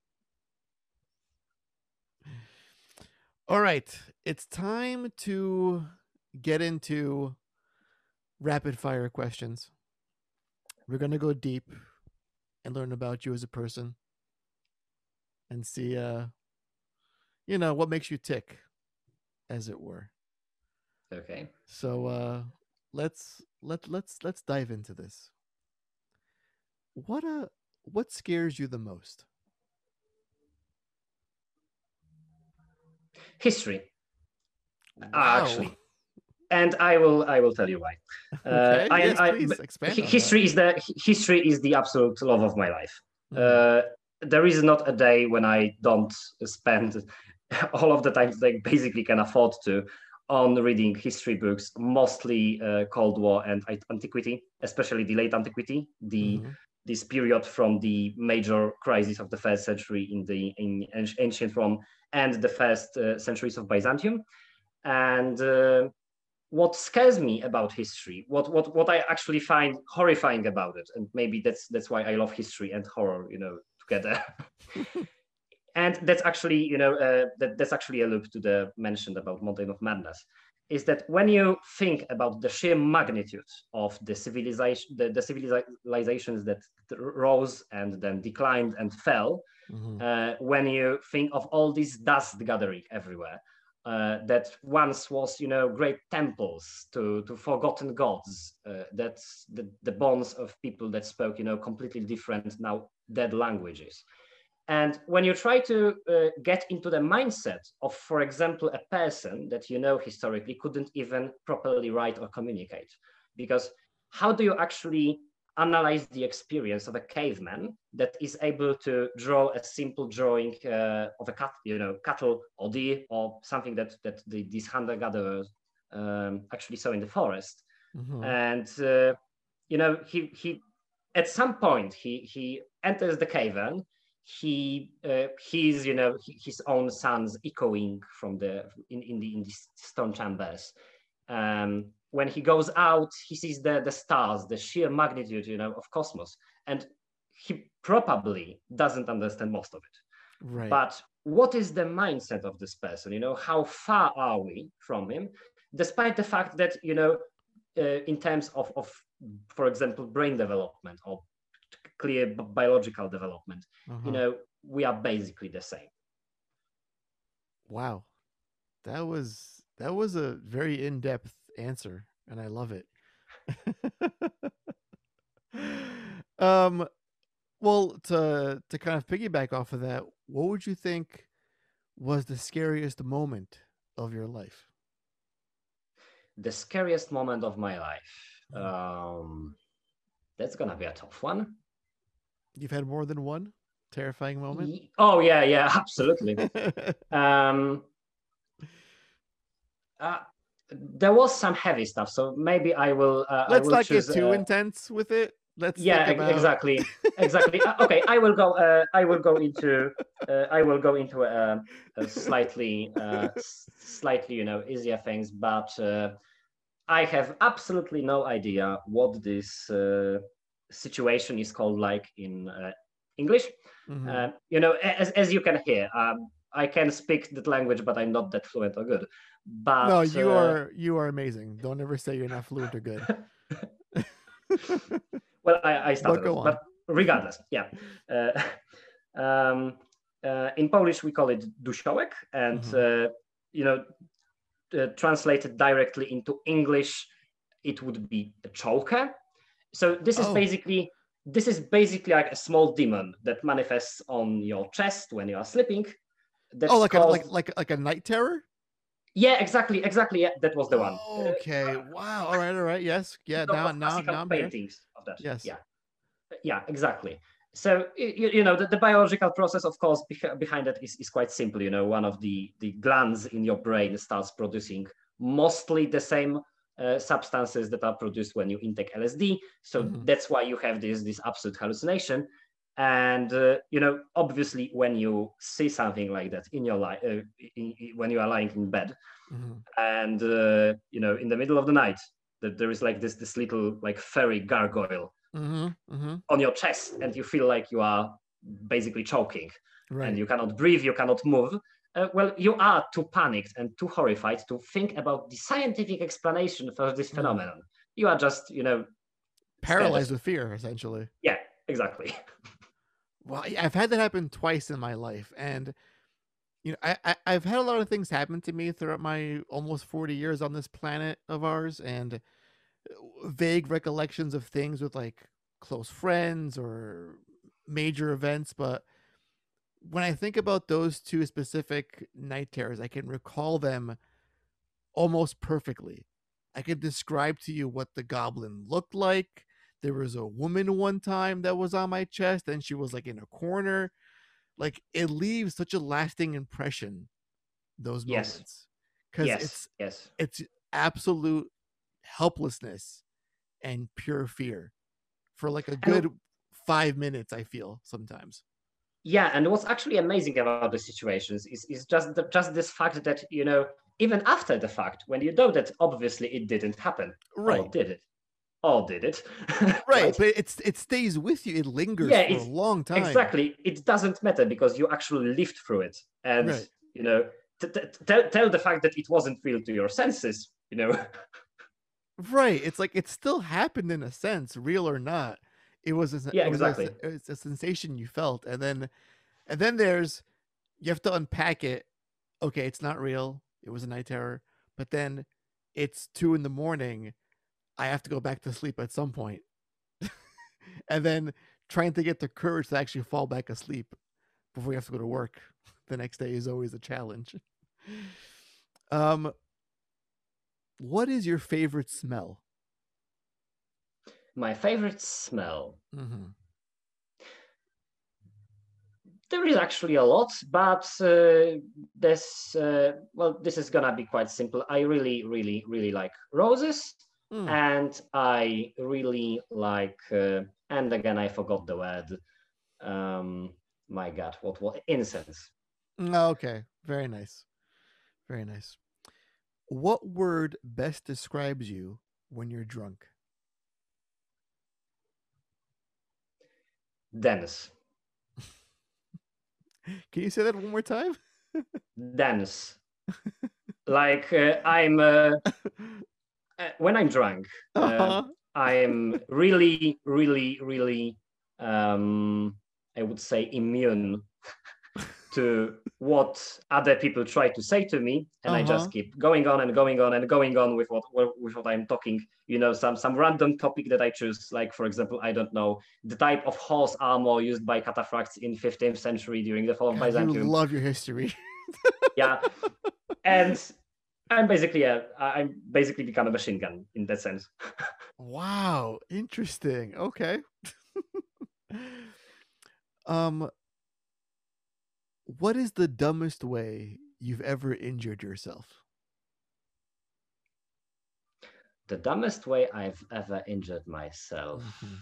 All right, it's time to get into rapid fire questions. We're going to go deep and learn about you as a person and see what makes you tick, as it were. Okay. So let's dive into this. What scares you the most? History. Wow. Actually. And I will tell you why. Okay. Yes, please expand on that. History is the absolute love of my life. There is not a day when I don't spend all of the time that I basically can afford to on reading history books, mostly Cold War and antiquity, especially the late antiquity, this period from the major crisis of the first century in ancient Rome and the first centuries of Byzantium. And what scares me about history, what I actually find horrifying about it, and maybe that's why I love history and horror, together. And that's actually, that's actually a loop to the mentioned about Mountain of Madness, is that when you think about the sheer magnitude of the civilization, the civilizations that rose and then declined and fell, when you think of all this dust gathering everywhere, that once was, great temples to forgotten gods, that's the bonds of people that spoke, completely different, now dead languages. And when you try to get into the mindset of, for example, a person that historically couldn't even properly write or communicate, because how do you actually analyze the experience of a caveman that is able to draw a simple drawing of a cattle or deer or something that these hunter-gatherers actually saw in the forest? And he at some point he enters the cavern. He hears his own sons echoing from in these stone chambers. When he goes out, he sees the stars, the sheer magnitude of cosmos, and he probably doesn't understand most of it. Right. But what is the mindset of this person? How far are we from him, despite the fact that in terms of for example, brain development or clear biological development, we are basically the same. Wow, that was a very in-depth answer, and I love it. Well, to kind of piggyback off of that, what would you think was the scariest moment of your life? The scariest moment of my life. That's gonna be a tough one. You've had more than one terrifying moment? Oh yeah, absolutely. There was some heavy stuff, so maybe I will. Let's I will not choose. get too intense with it. Let's Yeah, think about exactly. Okay, I will go. I will go into. I will go into a slightly, easier things. But I have absolutely no idea what this situation is called, like in English. As you can hear, I can speak that language, but I'm not that fluent or good. No, But you are amazing. Don't ever say you're not fluent or good. Well, I started, go on. but regardless, yeah. In Polish, we call it duszołek, and translated directly into English, it would be a choker. So this is basically like a small demon that manifests on your chest when you are sleeping. That's like a night terror. Yeah, exactly. Yeah, that was the one. Okay. Wow. All right. Yes. Yeah. Now I'm paintings of that. Yes. Yeah. Exactly. So the biological process, of course, behind it is quite simple. One of the glands in your brain starts producing mostly the same substances that are produced when you intake LSD. So that's why you have this absolute hallucination. And obviously, when you see something like that in your life, when you are lying in bed, and in the middle of the night, that there is like this little like fairy gargoyle on your chest, and you feel like you are basically choking, and you cannot breathe, you cannot move. Well, you are too panicked and too horrified to think about the scientific explanation for this phenomenon. You are just, paralyzed with fear, essentially. Yeah, exactly. Well, I've had that happen twice in my life, and I've had a lot of things happen to me throughout my almost 40 years on this planet of ours, and vague recollections of things with like close friends or major events. But when I think about those two specific night terrors, I can recall them almost perfectly. I could describe to you what the goblin looked like. There was a woman one time that was on my chest, and she was like in a corner. Like, it leaves such a lasting impression, those moments, because it's absolute helplessness and pure fear for like a good 5 minutes, I feel sometimes. Yeah, and what's actually amazing about the situations is just this fact that even after the fact, when you know that obviously it didn't happen, right? Or did it? Or did it? Right, but it stays with you. It lingers for a long time. Exactly. It doesn't matter because you actually lived through it, and tell the fact that it wasn't real to your senses. Right. It's like it still happened in a sense, real or not. It was it's a sensation you felt, and then there's you have to unpack it. Okay, it's not real. It was a night terror, but then it's 2 a.m. I have to go back to sleep at some point. And then trying to get the courage to actually fall back asleep before you have to go to work the next day is always a challenge. What is your favorite smell? My favorite smell. There is actually a lot, but this is gonna be quite simple. I really, really, really like roses, and I really like, and again, I forgot the word. My God, what incense? Okay, very nice, very nice. What word best describes you when you're drunk? Dense. Can you say that one more time? Dense. Like I'm when I'm drunk, I'm really, really, really, I would say, immune to what other people try to say to me, and I just keep going on and going on and going on with what I'm talking. Some random topic that I choose, like for example, I don't know, the type of horse armor used by cataphracts in 15th century during the fall of Byzantium. You love your history. Yeah, and I'm basically become a machine gun in that sense. Wow, interesting. Okay. um, what is the dumbest way you've ever injured yourself? The dumbest way I've ever injured myself. Mm-hmm.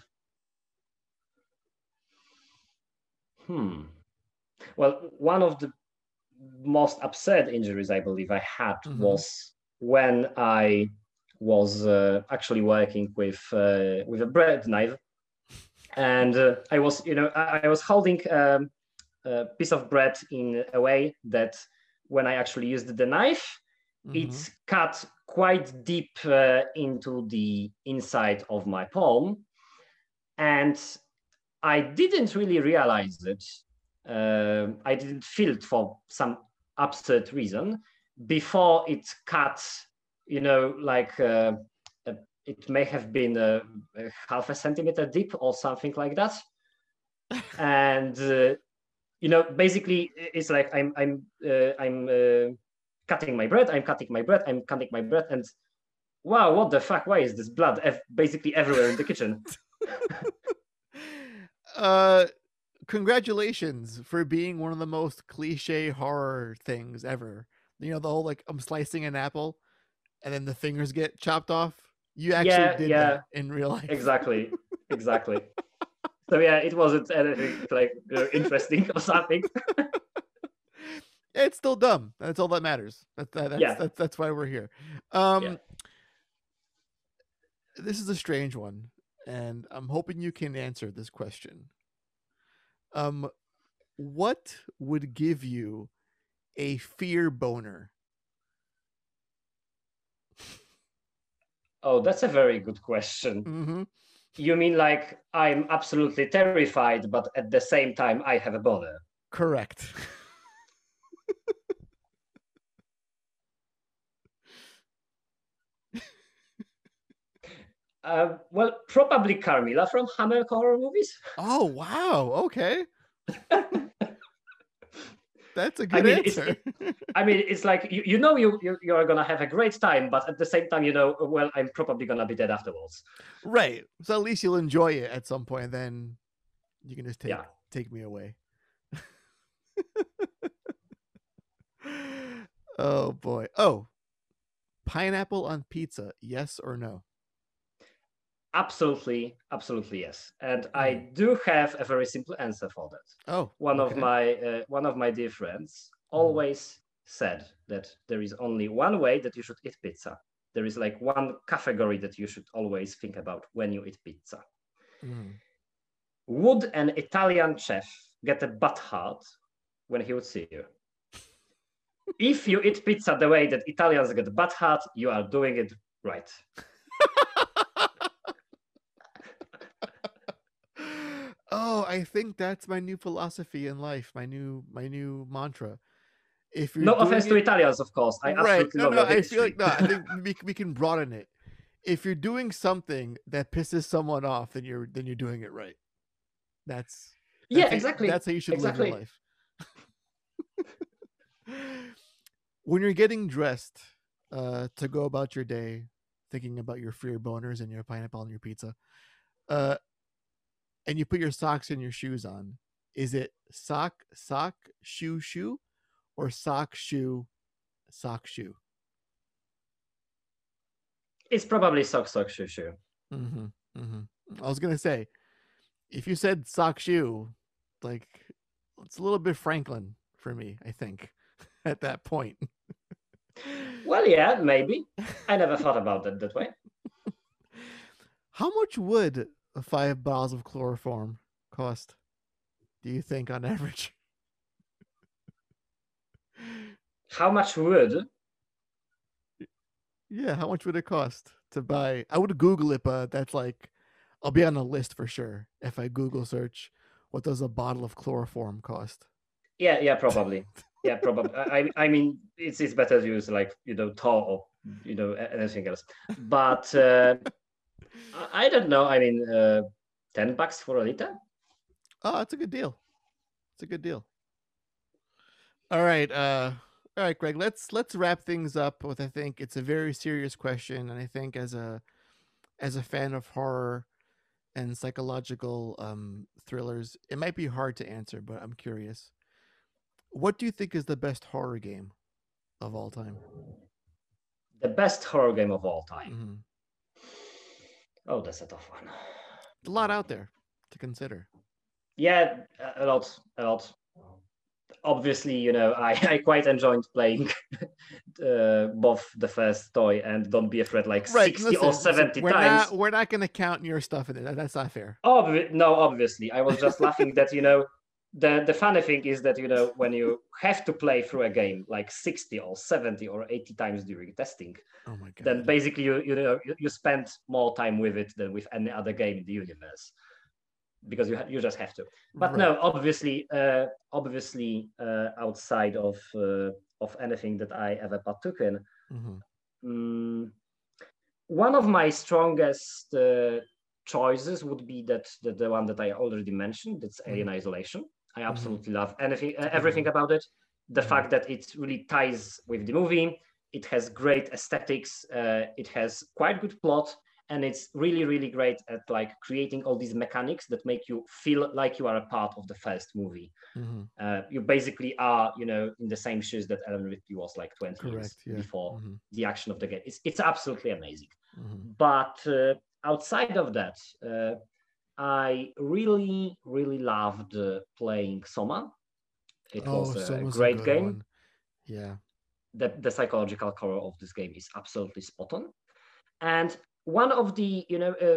Well, one of the most absurd injuries I believe I had Mm-hmm. was when I was actually working with a bread knife, and I was holding a piece of bread in a way that when I actually used the knife, Mm-hmm. it cut quite deep into the inside of my palm, and I didn't really realize it. I didn't feel it for some absurd reason before it cut, like it may have been a half a centimeter deep or something like that. And basically, it's like I'm cutting my bread, I'm cutting my bread, I'm cutting my bread, and wow, what the fuck? Why is this blood basically everywhere in the kitchen? uh, Congratulations for being one of the most cliche horror things ever. You know, the whole like I'm slicing an apple and then the fingers get chopped off. You actually Yeah, did yeah, that in real life. exactly, exactly. So yeah, it wasn't anything like interesting or something. It's still dumb. That's all that matters. Yeah, That's why we're here. yeah. Um, this is a strange one, and I'm hoping you can answer this question. Um, what would give you a fear boner? Oh, that's a very good question. Mm-hmm. You mean like I'm absolutely terrified, but at the same time I have a boner? Correct. Well, probably Carmilla from Hammer horror movies. Oh wow. Okay, that's a I good mean, answer. it's like you are gonna have a great time, but at the same time, well, I'm probably gonna be dead afterwards. Right. So at least you'll enjoy it at some point. Then you can just Yeah. take me away. Oh boy. Oh, pineapple on pizza, yes or no? Absolutely, absolutely yes. And I Mm. do have a very simple answer for that. Oh, One of okay. my dear friends Mm. always said that there is only one way that you should eat pizza. There is like one category that you should always think about when you eat pizza. Mm. Would an Italian chef get a butt heart when he would see you? If you eat pizza the way that Italians get butt heart, you are doing it right. Oh, I think that's my new philosophy in life, my new mantra. If you're No offense doing to it Italians, of course. I right, absolutely no, love no, your I feel history. like no, I think we can broaden it. If you're doing something that pisses someone off, then you're doing it right. That's Yeah, exactly. that's how you should live your Exactly. life. When you're getting dressed to go about your day, thinking about your fear boners and your pineapple on your pizza, uh, and you put your socks and your shoes on, is it sock shoe shoe or sock shoe sock shoe? It's probably sock shoe shoe. Mm-hmm. Mm-hmm. I was gonna say if you said sock shoe, like it's a little bit Franklin for me. I think at that point. Well, yeah, maybe. I never thought about it that way. How much would 5 bottles of chloroform cost? Do you think on average? How much would? Yeah, how much would it cost to buy? I would Google it, but that's like I'll be on the list for sure if I Google search what does a bottle of chloroform cost. Yeah, yeah, probably. Yeah, probably. I mean, it's better to use like Tor or anything else. But I don't know. I mean, $10 for a liter. Oh, that's a good deal. It's a good deal. All right. All right, Greg, let's wrap things up with, I think it's a very serious question, and I think as a fan of horror and psychological thrillers, it might be hard to answer, but I'm curious. What do you think is the best horror game of all time? The best horror game of all time. Mm-hmm. Oh, that's a tough one. A lot out there to consider. Yeah, a lot, a lot. Obviously, I quite enjoyed playing both the first toy and Don't Be Afraid like Right, 60 or 70 times. We're not going to count your stuff in it. That's not fair. No, obviously. I was just laughing that, the funny thing is that, when you have to play through a game like 60 or 70 or 80 times during testing, oh my God, then basically you spend more time with it than with any other game in the universe, because you just have to. But right. No, obviously, outside of anything that I ever partook in, one of my strongest choices would be the one that I already mentioned. That's Alien Isolation. I absolutely love everything about it. The fact that it really ties with the movie. It has great aesthetics. It has quite good plot. And it's really, really great at like creating all these mechanics that make you feel like you are a part of the first movie. You basically are, in the same shoes that Ellen Ripley was like 20 years before the action of the game. It's absolutely amazing. But outside of that, I really, really loved playing Soma. It was a great game. One. Yeah. The psychological core of this game is absolutely spot on. And one of the,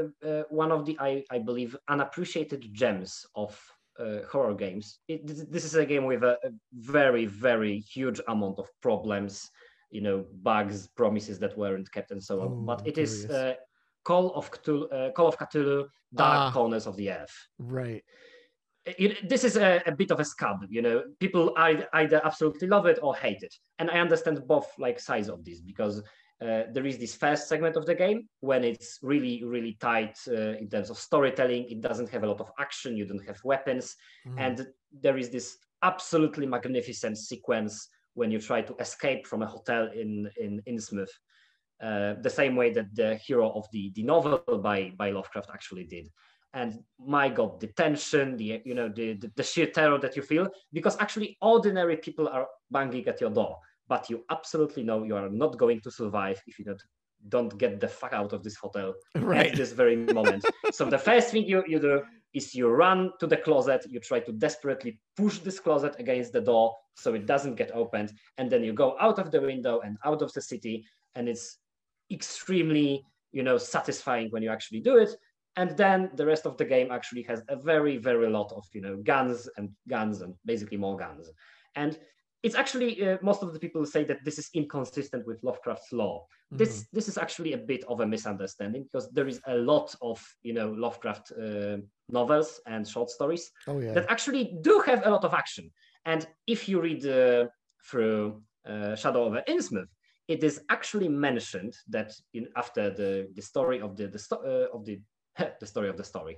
I believe, unappreciated gems of horror games. This is a game with a very, very huge amount of problems, bugs, promises that weren't kept, and so on. But it is Call of Cthulhu, Dark Corners of the Earth. Right. This is a bit of a scab. People either absolutely love it or hate it, and I understand both like sides of this, because there is this first segment of the game when it's really, really tight in terms of storytelling. It doesn't have a lot of action. You don't have weapons. And there is this absolutely magnificent sequence when you try to escape from a hotel in Innsmouth, the same way that the hero of the novel by Lovecraft actually did. And my God, the tension, the sheer terror that you feel, because actually ordinary people are banging at your door. But you absolutely know you are not going to survive if you don't get the fuck out of this hotel at this very moment. So the first thing you do is you run to the closet. You try to desperately push this closet against the door so it doesn't get opened. And then you go out of the window and out of the city. And it's extremely, satisfying when you actually do it. And then the rest of the game actually has a very, very lot of, guns and basically more guns. And it's actually, most of the people say that this is inconsistent with Lovecraft's lore. This is actually a bit of a misunderstanding, because there is a lot of, Lovecraft novels and short stories that actually do have a lot of action. And if you read through Shadow over Innsmouth, it is actually mentioned that after the story of the story of the story.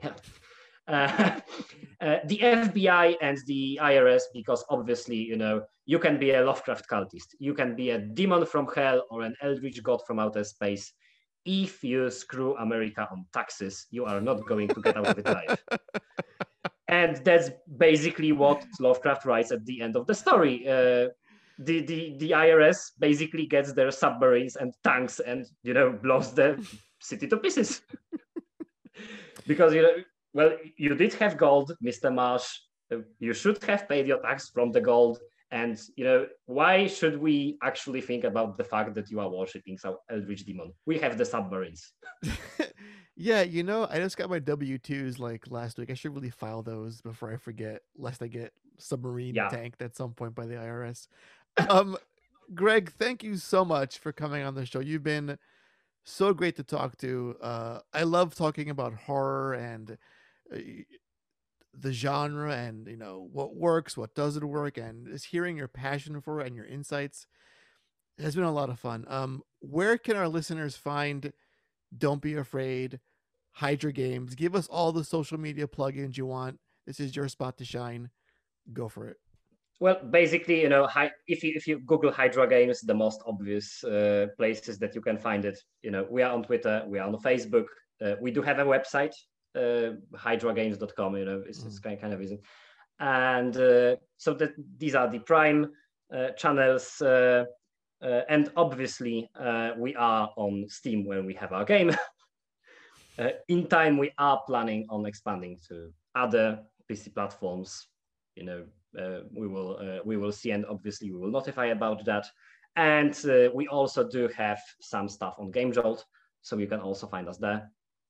The FBI and the IRS, because obviously, you can be a Lovecraft cultist, you can be a demon from hell or an eldritch god from outer space. If you screw America on taxes, you are not going to get out of it alive. And that's basically what Lovecraft writes at the end of the story. The IRS basically gets their submarines and tanks and, blows the city to pieces. Because, well, you did have gold, Mr. Marsh. You should have paid your tax from the gold. And, why should we actually think about the fact that you are worshipping some eldritch demon? We have the submarines. Yeah, I just got my W-2s like last week. I should really file those before I forget, lest I get submarine tanked at some point by the IRS. Greg, thank you so much for coming on the show. You've been so great to talk to. I love talking about horror and the genre and what works, what doesn't work, and just hearing your passion for it and your insights has been a lot of fun. Where can our listeners find Don't Be Afraid, Hydra Games? Give us all the social media plugins you want. This is your spot to shine. Go for it. Well, basically, if you Google Hydra Games, the most obvious places that you can find it. We are on Twitter, we are on Facebook. We do have a website, hydragames.com. It's kind of easy. And so that these are the prime channels. And obviously, we are on Steam when we have our game. In time, we are planning on expanding to other PC platforms. We will see, and obviously we will notify about that. And we also do have some stuff on Game Jolt, so you can also find us there.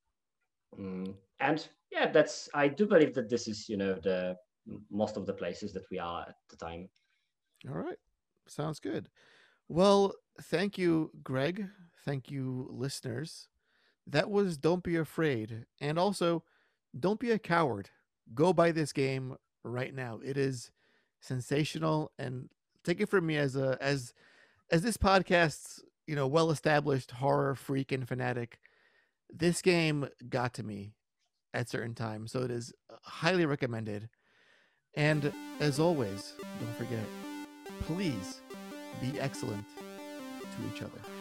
And yeah, I do believe that this is the most of the places that we are at the time. All right, sounds good. Well, thank you, Greg. Thank you, listeners. That was Don't Be Afraid. And also, don't be a coward. Go buy this game right now. It is sensational, and take it from me as this podcast's, well-established horror freak and fanatic. This game got to me at certain times, so it is highly recommended. And as always, don't forget, please be excellent to each other.